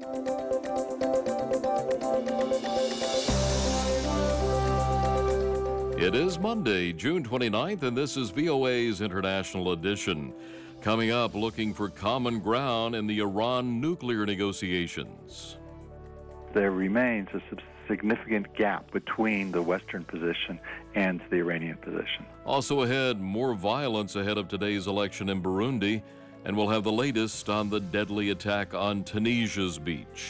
It is Monday, June 29th, and this is VOA's International Edition. Coming up, looking for common ground in the Iran nuclear negotiations. There remains a significant gap between the Western position and the Iranian position. Also ahead, more violence ahead of today's election in Burundi, and we'll have the latest on the deadly attack on Tunisia's beach.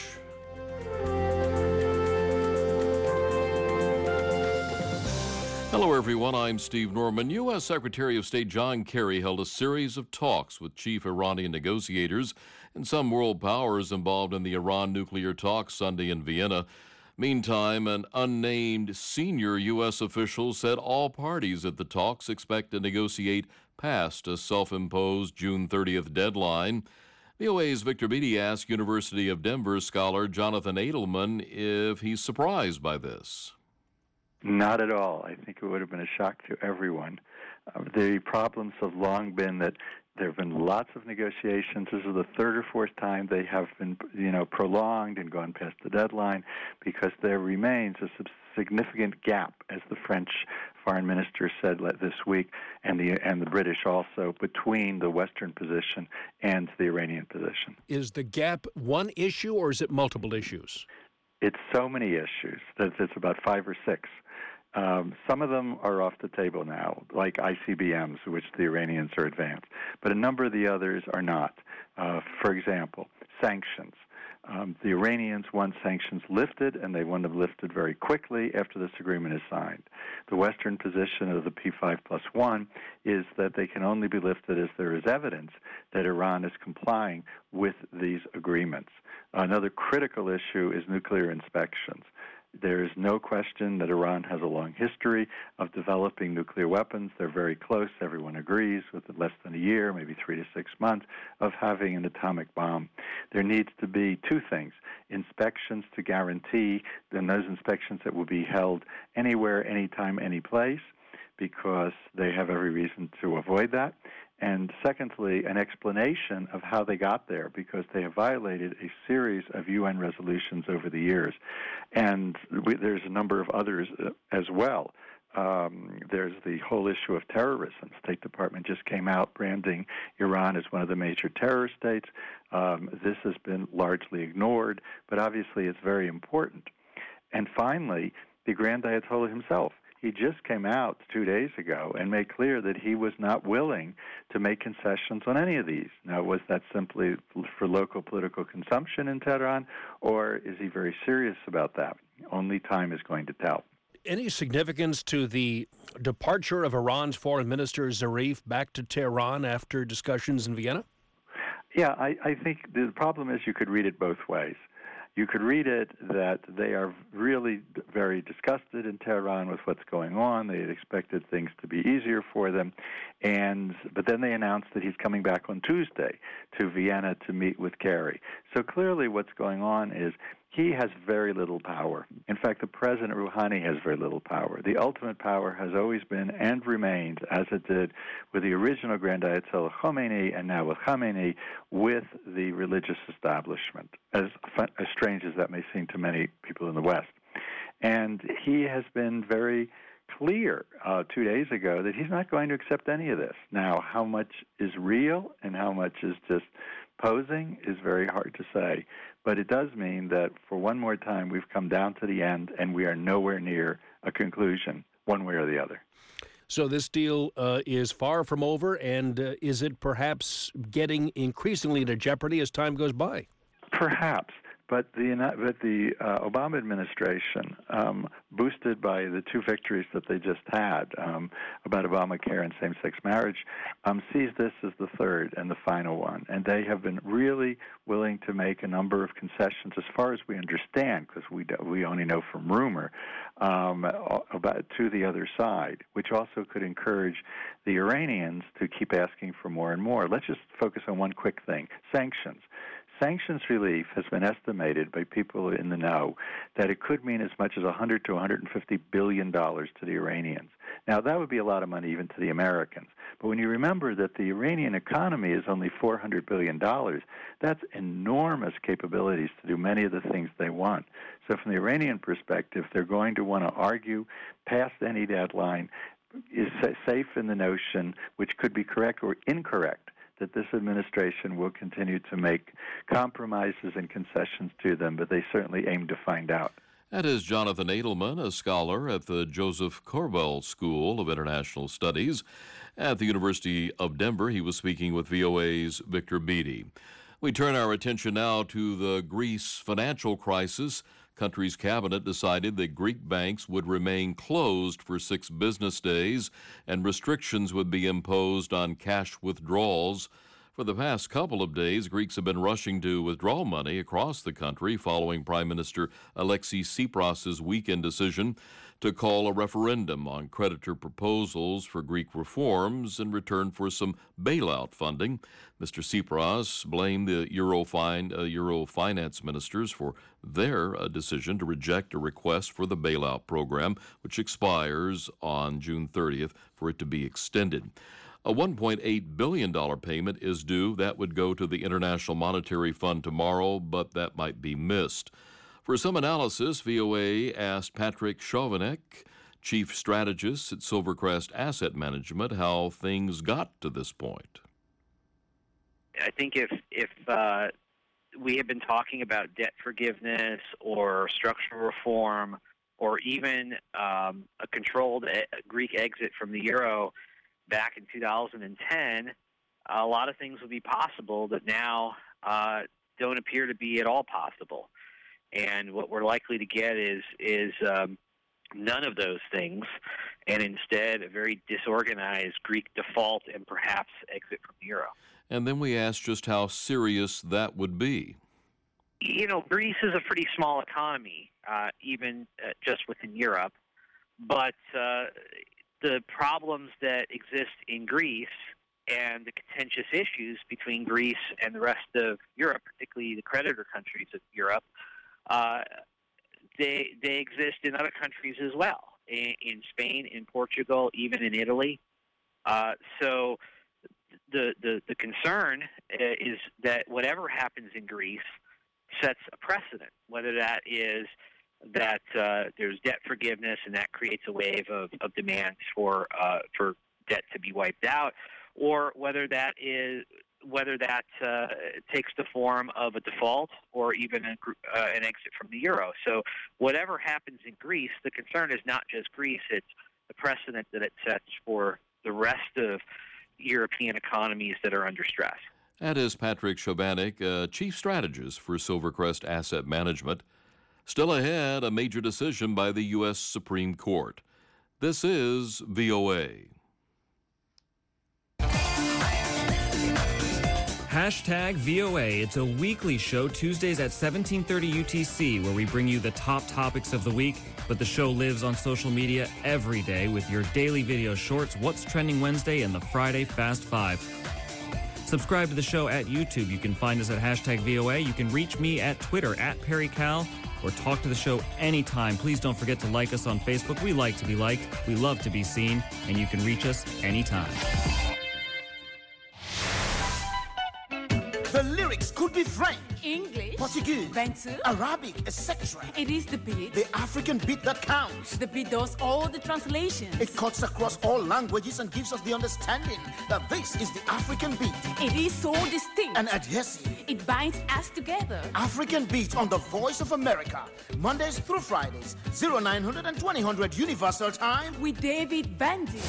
Hello, everyone. I'm Steve Norman. U.S. Secretary of State John Kerry held a series of talks with chief Iranian negotiators and some world powers involved in the Iran nuclear talks Sunday in Vienna. Meantime, an unnamed senior U.S. official said all parties at the talks expect to negotiate past a self-imposed June 30th deadline. VOA's Victor Beatty asked University of Denver scholar Jonathan Edelman if he's surprised by this. Not at all. I think it would have been a shock to everyone. The problems have long been that there have been lots of negotiations. This is the third or fourth time they have been, prolonged and gone past the deadline because there remains a significant gap, as the French foreign minister said this week, and the British also, between the Western position and the Iranian position. Is the gap one issue or is it multiple issues? It's so many issues that it's about 5 or 6. Some of them are off the table now, like ICBMs, which the Iranians are advanced, but a number of the others are not. For example, sanctions. The Iranians want sanctions lifted, and they want them lifted very quickly after this agreement is signed. The Western position of the P5+1 is that they can only be lifted as there is evidence that Iran is complying with these agreements. Another critical issue is nuclear inspections. There is no question that Iran has a long history of developing nuclear weapons. They're very close. Everyone agrees with less than a year, maybe 3 to 6 months, of having an atomic bomb. There needs to be two things: inspections to guarantee, and those inspections that will be held anywhere, anytime, any place, because they have every reason to avoid that. And secondly, an explanation of how they got there, because they have violated a series of UN resolutions over the years. And there's a number of others as well. There's the whole issue of terrorism. The State Department just came out branding Iran as one of the major terror states. This has been largely ignored, but obviously it's very important. And finally, the Grand Ayatollah himself. He just came out 2 days ago and made clear that he was not willing to make concessions on any of these. Now, was that simply for local political consumption in Tehran, or is he very serious about that? Only time is going to tell. Any significance to the departure of Iran's foreign minister Zarif back to Tehran after discussions in Vienna? Yeah, I think the problem is you could read it both ways. You could read it that they are really very disgusted in Tehran with what's going on. They had expected things to be easier for them. But then they announced that he's coming back on Tuesday to Vienna to meet with Kerry. So clearly what's going on is he has very little power. In fact, the President Rouhani has very little power. The ultimate power has always been and remains, as it did with the original Grand Ayatollah Khomeini and now with Khamenei, with the religious establishment, as strange as that may seem to many people in the West. And he has been very clear 2 days ago that he's not going to accept any of this. Now, how much is real and how much is just posing is very hard to say. But it does mean that for one more time we've come down to the end and we are nowhere near a conclusion one way or the other. So this deal is far from over, and is it perhaps getting increasingly into jeopardy as time goes by? Perhaps. But the Obama administration, boosted by the two victories that they just had about Obamacare and same-sex marriage, sees this as the third and the final one. And they have been really willing to make a number of concessions, as far as we understand, because we only know from rumor, to the other side, which also could encourage the Iranians to keep asking for more and more. Let's just focus on one quick thing: sanctions. Sanctions relief has been estimated by people in the know that it could mean as much as $100 to $150 billion to the Iranians. Now, that would be a lot of money even to the Americans. But when you remember that the Iranian economy is only $400 billion, that's enormous capabilities to do many of the things they want. So from the Iranian perspective, they're going to want to argue past any deadline, is safe in the notion, which could be correct or incorrect, that this administration will continue to make compromises and concessions to them, but they certainly aim to find out. That is Jonathan Edelman, a scholar at the Joseph Corbell School of International Studies at the University of Denver. He was speaking with VOA's Victor Beattie. We turn our attention now to the Greece financial crisis. Country's cabinet decided that Greek banks would remain closed for 6 business days and restrictions would be imposed on cash withdrawals. For the past couple of days, Greeks have been rushing to withdraw money across the country following Prime Minister Alexis Tsipras' weekend decision to call a referendum on creditor proposals for Greek reforms in return for some bailout funding. Mr. Tsipras blamed the Euro finance ministers for their decision to reject a request for the bailout program, which expires on June 30th, for it to be extended. A $1.8 billion payment is due. That would go to the International Monetary Fund tomorrow, but that might be missed. For some analysis, VOA asked Patrick Chovanec, chief strategist at Silvercrest Asset Management, how things got to this point. I think if we have been talking about debt forgiveness or structural reform or even a controlled Greek exit from the euro back in 2010, a lot of things would be possible that now don't appear to be at all possible. And what we're likely to get is none of those things, and instead a very disorganized Greek default and perhaps exit from the euro. And then we asked just how serious that would be. You know, Greece is a pretty small economy, even just within Europe, but the problems that exist in Greece and the contentious issues between Greece and the rest of Europe, particularly the creditor countries of Europe, they exist in other countries as well, in Spain, in Portugal, even in Italy. So the concern is that whatever happens in Greece sets a precedent, whether that is that there's debt forgiveness and that creates a wave of demands for debt to be wiped out, or whether that takes the form of a default or even an exit from the euro. So whatever happens in Greece, the concern is not just Greece, it's the precedent that it sets for the rest of European economies that are under stress. That is Patrick Chovanec, chief strategist for Silvercrest Asset Management. Still ahead, a major decision by the U.S. Supreme Court. This is VOA. Hashtag VOA. It's a weekly show, Tuesdays at 17:30 UTC, where we bring you the top topics of the week. But the show lives on social media every day with your daily video shorts, What's Trending Wednesday, and the Friday Fast Five. Subscribe to the show at YouTube. You can find us at Hashtag VOA. You can reach me at Twitter, at PerryCal, or talk to the show anytime. Please don't forget to like us on Facebook. We like to be liked. We love to be seen. And you can reach us anytime. The lyrics could be French, English, Portuguese, Bantu, Arabic, etc. It is the beat. The African beat that counts. The beat does all the translations. It cuts across all languages and gives us the understanding that this is the African beat. It is so distinct And adhesive. It binds us together. African beat on the Voice of America. Mondays through Fridays, 0900 and 2000 Universal Time. With David Bandy.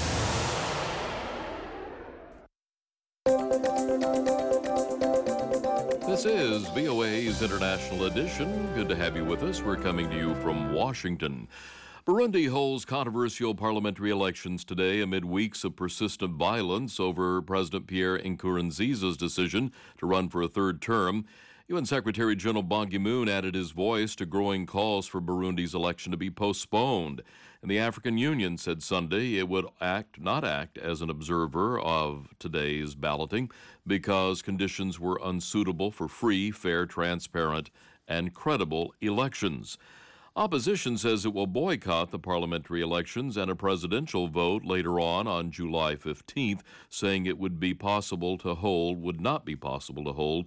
This is VOA's International Edition. Good to have you with us. We're coming to you from Washington. Burundi holds controversial parliamentary elections today amid weeks of persistent violence over President Pierre Nkurunziza's decision to run for a third term. UN Secretary General Ban Ki-moon added his voice to growing calls for Burundi's election to be postponed. And the African Union said Sunday it would not act as an observer of today's balloting because conditions were unsuitable for free, fair, transparent, and credible elections. Opposition says it will boycott the parliamentary elections and a presidential vote later on July 15th, saying it would not be possible to hold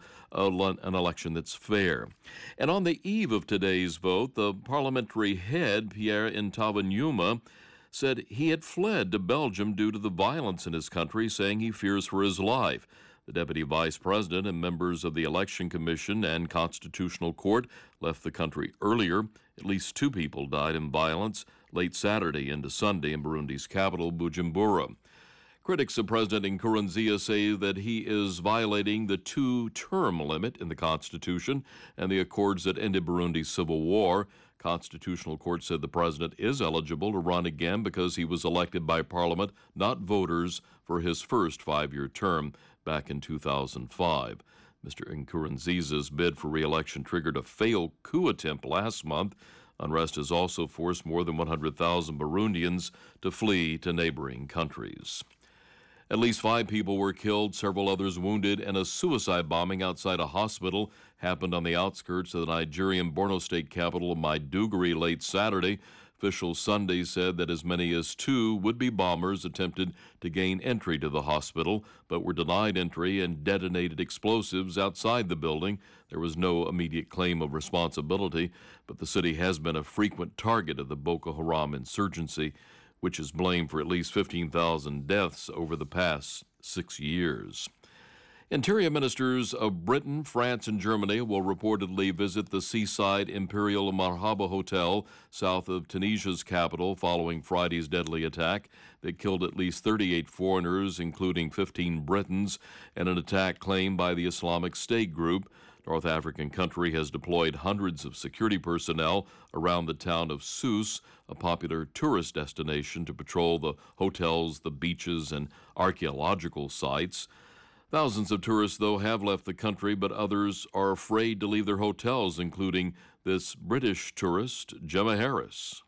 an election that's fair. And on the eve of today's vote, the parliamentary head, Pierre Ntabanyuma, said he had fled to Belgium due to the violence in his country, saying he fears for his life. The deputy vice president and members of the Election Commission and Constitutional Court left the country earlier. At least 2 people died in violence late Saturday into Sunday in Burundi's capital, Bujumbura. Critics of President Nkurunziza say that he is violating the 2-term limit in the Constitution and the accords that ended Burundi's civil war. Constitutional Court said the president is eligible to run again because he was elected by Parliament, not voters, for his first 5-year term back in 2005. Mr. Nkurunziza's bid for re-election triggered a failed coup attempt last month. Unrest has also forced more than 100,000 Burundians to flee to neighboring countries. At least 5 people were killed, several others wounded, and a suicide bombing outside a hospital happened on the outskirts of the Nigerian Borno State capital of Maiduguri late Saturday. Officials Sunday said that as many as 2 would-be bombers attempted to gain entry to the hospital, but were denied entry and detonated explosives outside the building. There was no immediate claim of responsibility, but the city has been a frequent target of the Boko Haram insurgency, which is blamed for at least 15,000 deaths over the past 6 years. Interior ministers of Britain, France, and Germany will reportedly visit the seaside Imperial Marhaba Hotel south of Tunisia's capital following Friday's deadly attack that killed at least 38 foreigners, including 15 Britons, and an attack claimed by the Islamic State group. North African country has deployed hundreds of security personnel around the town of Sousse, a popular tourist destination, to patrol the hotels, the beaches, and archaeological sites. Thousands of tourists, though, have left the country, but others are afraid to leave their hotels, including this British tourist, Gemma Harris.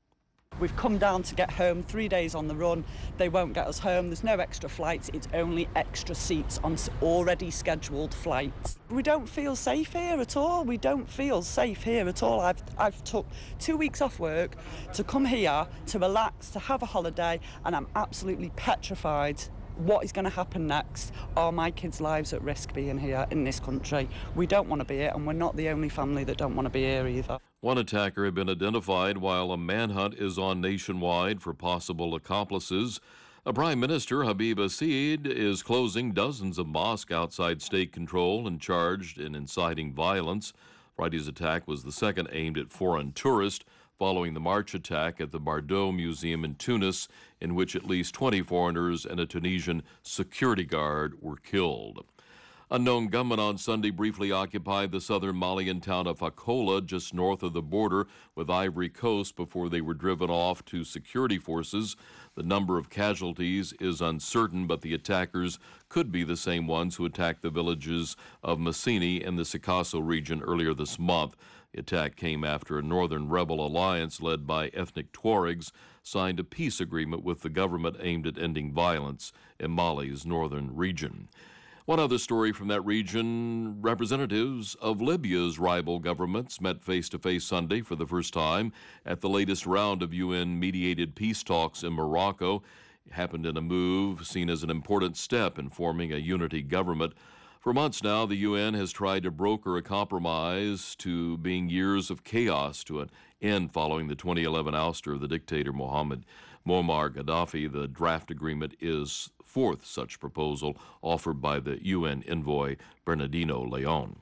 We've come down to get home, 3 days on the run. They won't get us home. There's no extra flights. It's only extra seats on already scheduled flights. We don't feel safe here at all. We don't feel safe here at all. I've took 2 weeks off work to come here to relax, to have a holiday, and I'm absolutely petrified. What is going to happen next? Are my kids' lives at risk being here in this country? We don't want to be here, and we're not the only family that don't want to be here either. One attacker had been identified while a manhunt is on nationwide for possible accomplices. Prime Minister Habib Assid is closing dozens of mosques outside state control and charged in inciting violence. Friday's attack was the second aimed at foreign tourists, following the March attack at the Bardo Museum in Tunis, in which at least 20 foreigners and a Tunisian security guard were killed. Unknown gunmen on Sunday briefly occupied the southern Malian town of Hakola, just north of the border with Ivory Coast, before they were driven off to security forces. The number of casualties is uncertain, but the attackers could be the same ones who attacked the villages of Massini in the Sikasso region earlier this month. The attack came after a northern rebel alliance led by ethnic Tuaregs signed a peace agreement with the government aimed at ending violence in Mali's northern region. One other story from that region, representatives of Libya's rival governments met face-to-face Sunday for the first time at the latest round of UN-mediated peace talks in Morocco. It happened in a move seen as an important step in forming a unity government. For months now, the UN has tried to broker a compromise to being years of chaos to an end following the 2011 ouster of the dictator Muammar Gaddafi. The draft agreement is fourth such proposal offered by the UN envoy Bernardino Leon.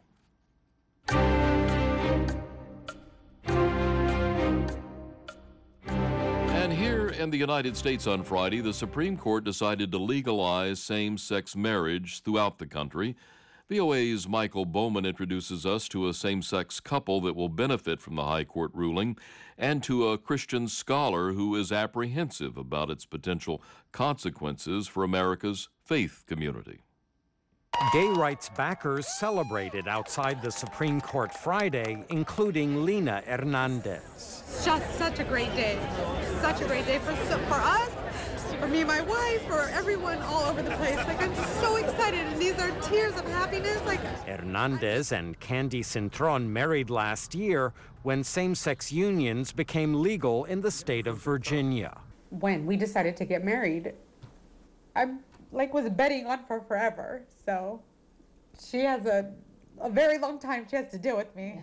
And here in the United States on Friday, the Supreme Court decided to legalize same-sex marriage throughout the country. VOA's Michael Bowman introduces us to a same-sex couple that will benefit from the High Court ruling and to a Christian scholar who is apprehensive about its potential consequences for America's faith community. Gay rights backers celebrated outside the Supreme Court Friday, including Lina Hernandez. It's just such a great day. Such a great day for us, for me and my wife, for everyone all over the place. Like, I'm just so excited, and these are tears of happiness. Like, Hernandez and Candy Cintron married last year when same-sex unions became legal in the state of Virginia. when we decided to get married, I was betting on for forever. So she has a very long time she has to deal with me.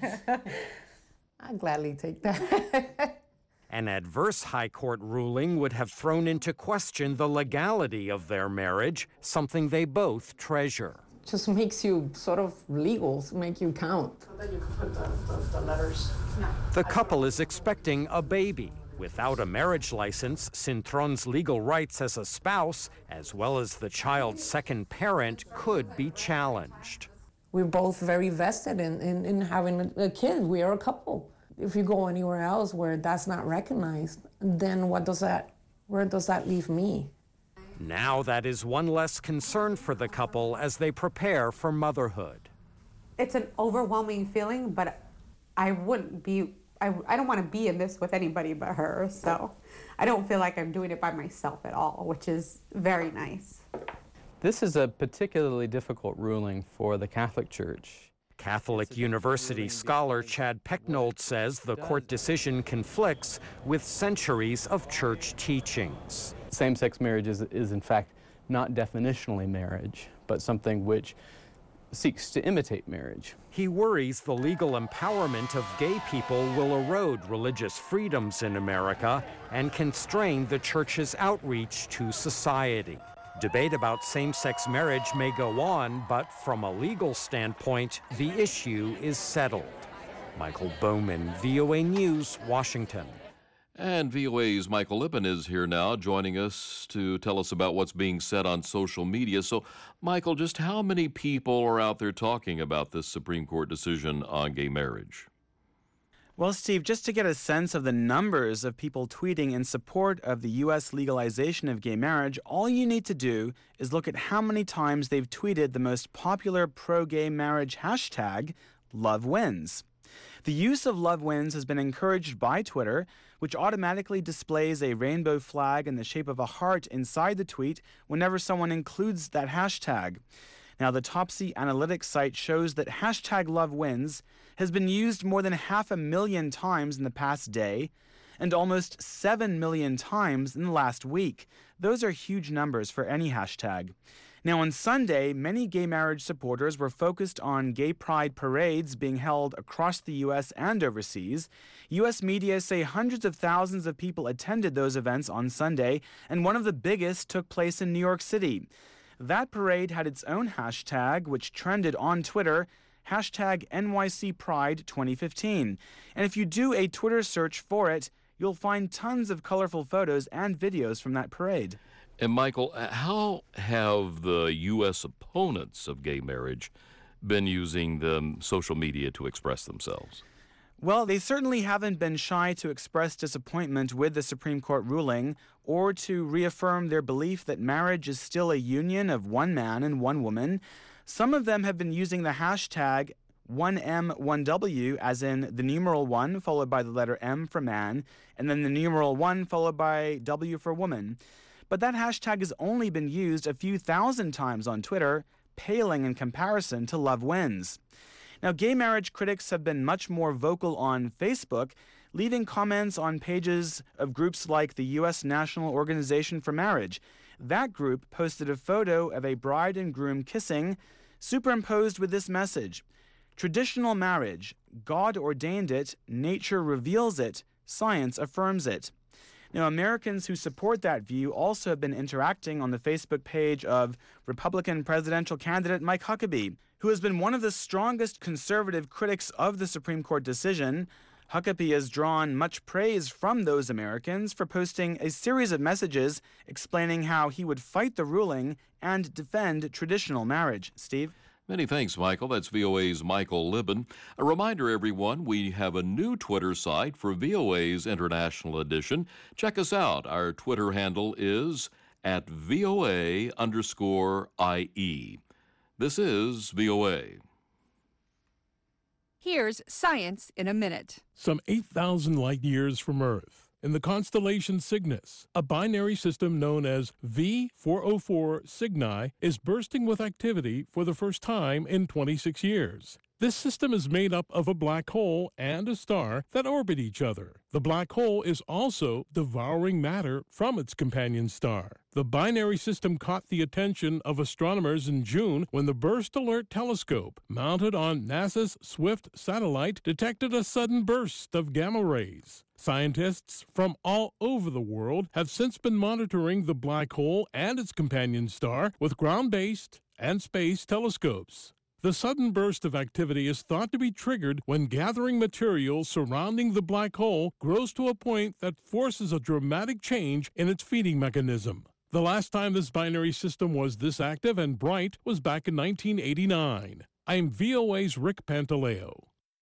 I'd gladly take that. An adverse high court ruling would have thrown into question the legality of their marriage, something they both treasure. Just makes you sort of legal, make you count. Then you can put the letters. No. The couple is expecting a baby. Without a marriage license, Cintron's legal rights as a spouse, as well as the child's second parent, could be challenged. We're both very vested in having a kid. We are a couple. If you go anywhere else where that's not recognized, then where does that leave me? Now that is one less concern for the couple as they prepare for motherhood. It's an overwhelming feeling, but I don't want to be in this with anybody but her, so I don't feel like I'm doing it by myself at all, which is very nice. This is a particularly difficult ruling for the Catholic Church. Catholic University scholar Chad Pecknold says the court decision conflicts with centuries of church teachings. Same-sex marriage is in fact not definitionally marriage, but something which seeks to imitate marriage. He worries the legal empowerment of gay people will erode religious freedoms in America and constrain the church's outreach to society. Debate about same-sex marriage may go on, but from a legal standpoint, the issue is settled. Michael Bowman, VOA News, Washington. And VOA's Michael Lippin is here now, joining us to tell us about what's being said on social media. So, Michael, just how many people are out there talking about this Supreme Court decision on gay marriage? Well, Steve, just to get a sense of the numbers of people tweeting in support of the U.S. legalization of gay marriage, all you need to do is look at how many times they've tweeted the most popular pro-gay marriage hashtag, #LoveWins. The use of #LoveWins has been encouraged by Twitter, which automatically displays a rainbow flag in the shape of a heart inside the tweet whenever someone includes that hashtag. Now, the Topsy Analytics site shows that hashtag #LoveWins has been used more than 500,000 times in the past day and almost 7 million times in the last week. Those are huge numbers for any hashtag. Now, on Sunday, many gay marriage supporters were focused on gay pride parades being held across the U.S. and overseas. U.S. media say hundreds of thousands of people attended those events on Sunday, and one of the biggest took place in New York City. That parade had its own hashtag, which trended on Twitter, hashtag NYC Pride 2015. And if you do a Twitter search for it, you'll find tons of colorful photos and videos from that parade. And Michael, how have the U.S. opponents of gay marriage been using the social media to express themselves? Well, they certainly haven't been shy to express disappointment with the Supreme Court ruling or to reaffirm their belief that marriage is still a union of one man and one woman. Some of them have been using the hashtag 1M1W, as in the numeral 1 followed by the letter M for man, and then the numeral 1 followed by W for woman. But that hashtag has only been used a few thousand times on Twitter, paling in comparison to #LoveWins. Now, gay marriage critics have been much more vocal on Facebook, leaving comments on pages of groups like the U.S. National Organization for Marriage. That group posted a photo of a bride and groom kissing, superimposed with this message: traditional marriage, God ordained it, nature reveals it, science affirms it. Now, Americans who support that view also have been interacting on the Facebook page of Republican presidential candidate Mike Huckabee, who has been one of the strongest conservative critics of the Supreme Court decision. Huckabee has drawn much praise from those Americans for posting a series of messages explaining how he would fight the ruling and defend traditional marriage. Steve? Many thanks, Michael. That's VOA's Michael Lippin. A reminder, everyone, we have a new Twitter site for VOA's International Edition. Check us out. Our Twitter handle is @VOA_IE. This is VOA. Here's Science in a Minute. Some 8,000 light years from Earth, in the constellation Cygnus, a binary system known as V404 Cygni is bursting with activity for the first time in 26 years. This system is made up of a black hole and a star that orbit each other. The black hole is also devouring matter from its companion star. The binary system caught the attention of astronomers in June when the Burst Alert telescope, mounted on NASA's Swift satellite, detected a sudden burst of gamma rays. Scientists from all over the world have since been monitoring the black hole and its companion star with ground-based and space telescopes. The sudden burst of activity is thought to be triggered when gathering material surrounding the black hole grows to a point that forces a dramatic change in its feeding mechanism. The last time this binary system was this active and bright was back in 1989. I'm VOA's Rick Pantaleo.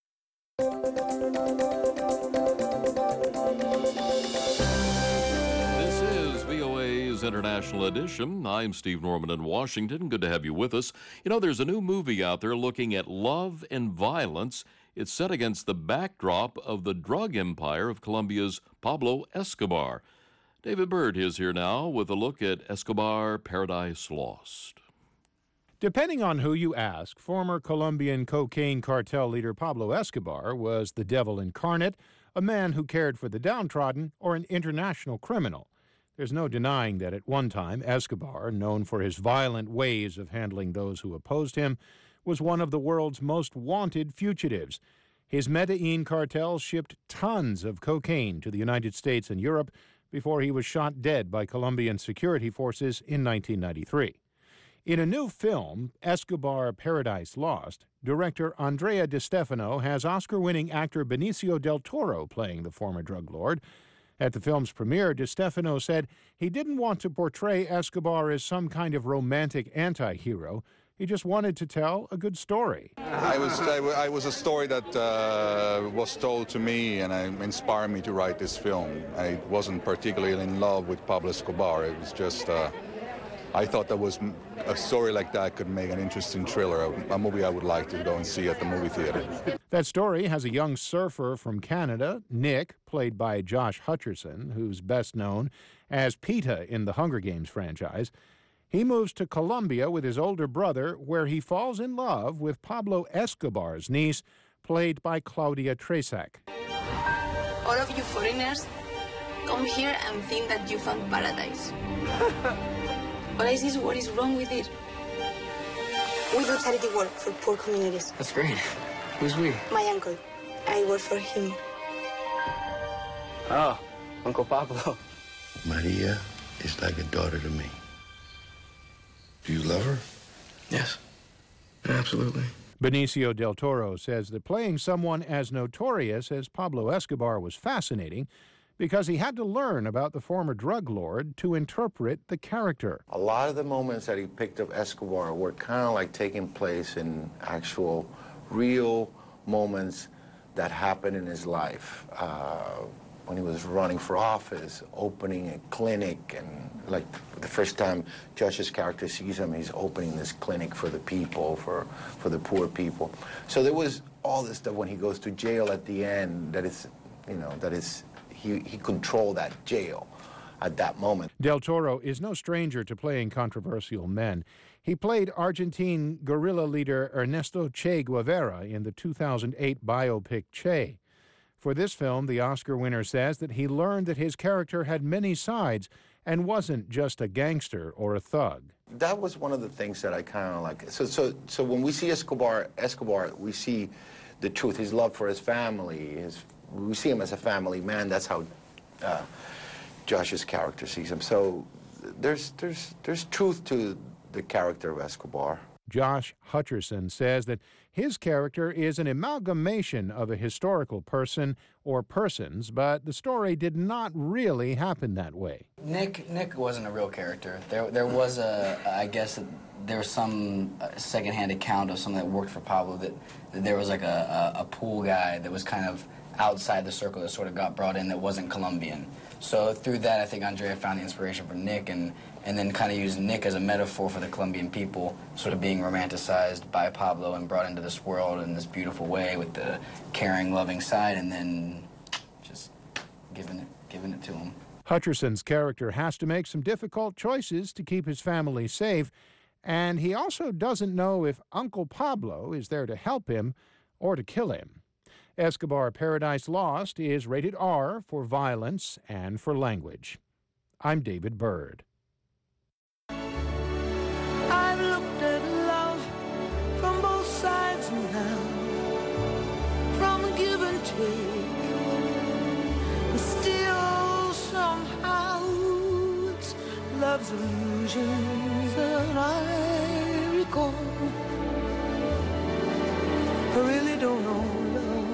International Edition. I'm Steve Norman in Washington. Good to have you with us. You know, there's a new movie out there looking at love and violence. It's set against the backdrop of the drug empire of Colombia's Pablo Escobar. David Byrd is here now with a look at Escobar Paradise Lost. Depending on who you ask, former Colombian cocaine cartel leader Pablo Escobar was the devil incarnate, a man who cared for the downtrodden, or an international criminal. There's no denying that at one time, Escobar, known for his violent ways of handling those who opposed him, was one of the world's most wanted fugitives. His Medellin cartel shipped tons of cocaine to the United States and Europe before he was shot dead by Colombian security forces in 1993. In a new film, Escobar Paradise Lost, director Andrea Di Stefano has Oscar-winning actor Benicio del Toro playing the former drug lord. At the film's premiere, Di Stefano said he didn't want to portray Escobar as some kind of romantic anti-hero. He just wanted to tell a good story. I was a story that was told to me and inspired me to write this film. I wasn't particularly in love with Pablo Escobar. It was just, I thought that was a story like that could make an interesting thriller, a movie I would like to go and see at the movie theater. That story has a young surfer from Canada, Nick, played by Josh Hutcherson, who's best known as Peeta in the Hunger Games franchise. He moves to Colombia with his older brother, where he falls in love with Pablo Escobar's niece, played by Claudia Tresac. All of you foreigners come here and think that you found paradise. But I see what is wrong with it. We do charity work for poor communities. That's great. Who's we? My uncle. I work for him. Oh, Uncle Pablo. Maria is like a daughter to me. Do you love her? Yes, absolutely. Benicio del Toro says that playing someone as notorious as Pablo Escobar was fascinating because he had to learn about the former drug lord to interpret the character. A lot of the moments that he picked up Escobar were kind of like taking place in actual, real moments that happened in his life. When he was running for office, opening a clinic, and like the first time Josh's character sees him, he's opening this clinic for the people, for the poor people. So there was all this stuff when he goes to jail at the end that is, he controlled that jail at that moment. Del Toro is no stranger to playing controversial men. He played Argentine guerrilla leader Ernesto Che Guevara in the 2008 biopic Che. For this film, the Oscar winner says that he learned that his character had many sides and wasn't just a gangster or a thug. That was one of the things that I kind of like. So when we see Escobar, we see the truth, his love for his family. We see him as a family man. That's how Josh's character sees him. So there's truth to the character of Escobar. Josh Hutcherson says that his character is an amalgamation of a historical person or persons, but the story did not really happen that way. Nick wasn't a real character. There was I guess there was some secondhand account of someone that worked for Pablo that there was like a pool guy that was kind of outside the circle that sort of got brought in that wasn't Colombian. So through that, I think Andrea found the inspiration for Nick, and then kind of used Nick as a metaphor for the Colombian people, sort of being romanticized by Pablo and brought into this world in this beautiful way with the caring, loving side, and then just giving it to him. Hutcherson's character has to make some difficult choices to keep his family safe, and he also doesn't know if Uncle Pablo is there to help him or to kill him. Escobar Paradise Lost is rated R for violence and for language. I'm David Bird. I've looked at love from both sides now, from give and take, and still somehow it's love's illusions that I recall. I really don't know love.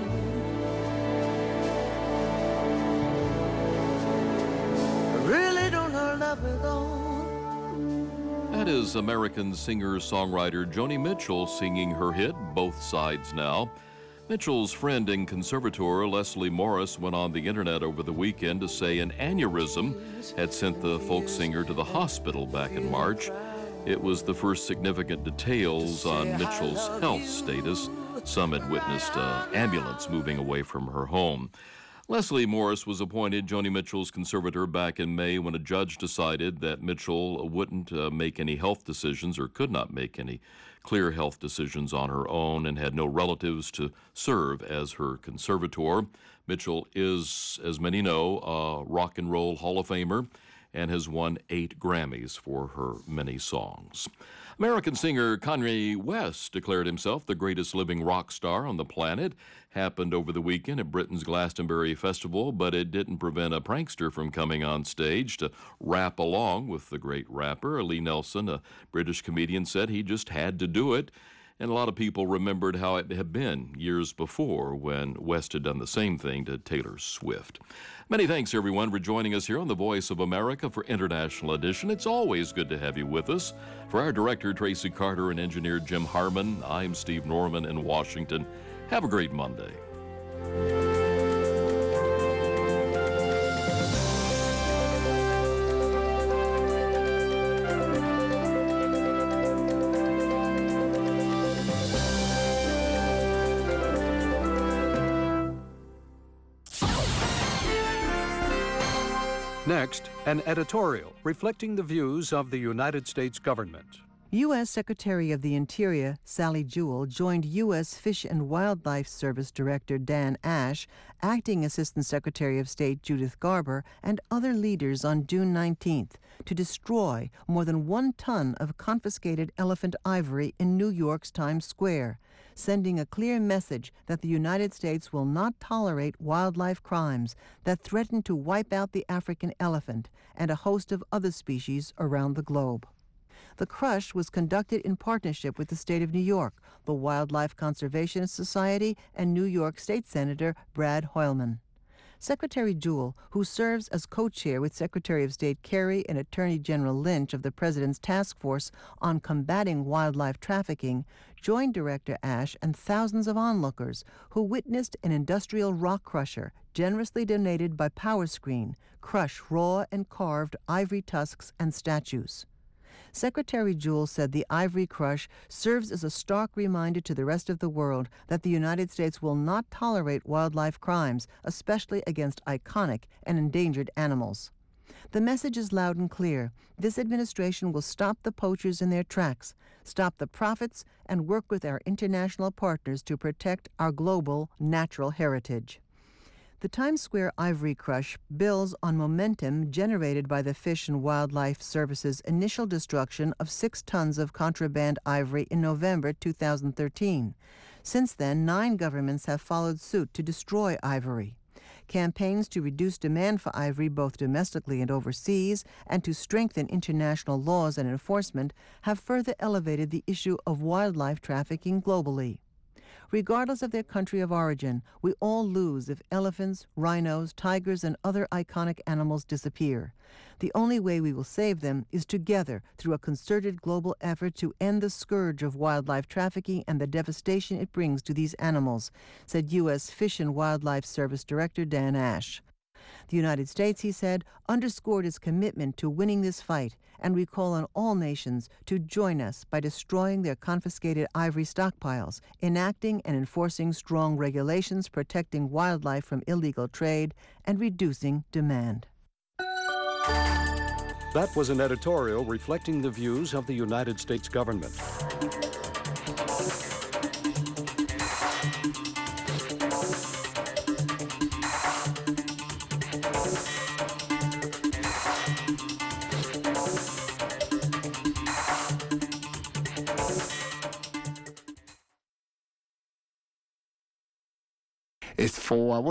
I really don't know love at all. That is American singer-songwriter Joni Mitchell singing her hit, Both Sides Now. Mitchell's friend and conservator Leslie Morris went on the internet over the weekend to say an aneurysm had sent the folk singer to the hospital back in March. It was the first significant details on Mitchell's health status. Some had witnessed an ambulance moving away from her home. Leslie Morris was appointed Joni Mitchell's conservator back in May when a judge decided that Mitchell wouldn't make any health decisions or could not make any clear health decisions on her own and had no relatives to serve as her conservator. Mitchell is, as many know, a rock and roll Hall of Famer and has won 8 Grammys for her many songs. American singer Kanye West declared himself the greatest living rock star on the planet. Happened over the weekend at Britain's Glastonbury Festival, but it didn't prevent a prankster from coming on stage to rap along with the great rapper. Lee Nelson, a British comedian, said he just had to do it. And a lot of people remembered how it had been years before when West had done the same thing to Taylor Swift. Many thanks, everyone, for joining us here on The Voice of America for International Edition. It's always good to have you with us. For our director, Tracy Carter, and engineer Jim Harmon, I'm Steve Norman in Washington. Have a great Monday. Next, an editorial reflecting the views of the United States government. U.S. Secretary of the Interior Sally Jewell joined U.S. Fish and Wildlife Service Director Dan Ash, Acting Assistant Secretary of State Judith Garber, and other leaders on June 19th to destroy more than 1 ton of confiscated elephant ivory in New York's Times Square, sending a clear message that the United States will not tolerate wildlife crimes that threaten to wipe out the African elephant and a host of other species around the globe. The crush was conducted in partnership with the state of New York, the Wildlife Conservation Society, and New York State Senator Brad Hoylman. Secretary Jewell, who serves as co-chair with Secretary of State Kerry and Attorney General Lynch of the President's Task Force on Combating Wildlife Trafficking, joined Director Ash and thousands of onlookers who witnessed an industrial rock crusher, generously donated by PowerScreen, crush raw and carved ivory tusks and statues. Secretary Jewell said the ivory crush serves as a stark reminder to the rest of the world that the United States will not tolerate wildlife crimes, especially against iconic and endangered animals. The message is loud and clear. This administration will stop the poachers in their tracks, stop the profits, and work with our international partners to protect our global natural heritage. The Times Square ivory crush builds on momentum generated by the Fish and Wildlife Service's initial destruction of 6 tons of contraband ivory in November 2013. Since then, 9 governments have followed suit to destroy ivory. Campaigns to reduce demand for ivory both domestically and overseas and to strengthen international laws and enforcement have further elevated the issue of wildlife trafficking globally. Regardless of their country of origin, we all lose if elephants, rhinos, tigers, and other iconic animals disappear. The only way we will save them is together through a concerted global effort to end the scourge of wildlife trafficking and the devastation it brings to these animals, said U.S. Fish and Wildlife Service Director Dan Ash. The United States, he said, underscored its commitment to winning this fight, and we call on all nations to join us by destroying their confiscated ivory stockpiles, enacting and enforcing strong regulations protecting wildlife from illegal trade, and reducing demand. That was an editorial reflecting the views of the United States government. It's 4 hours.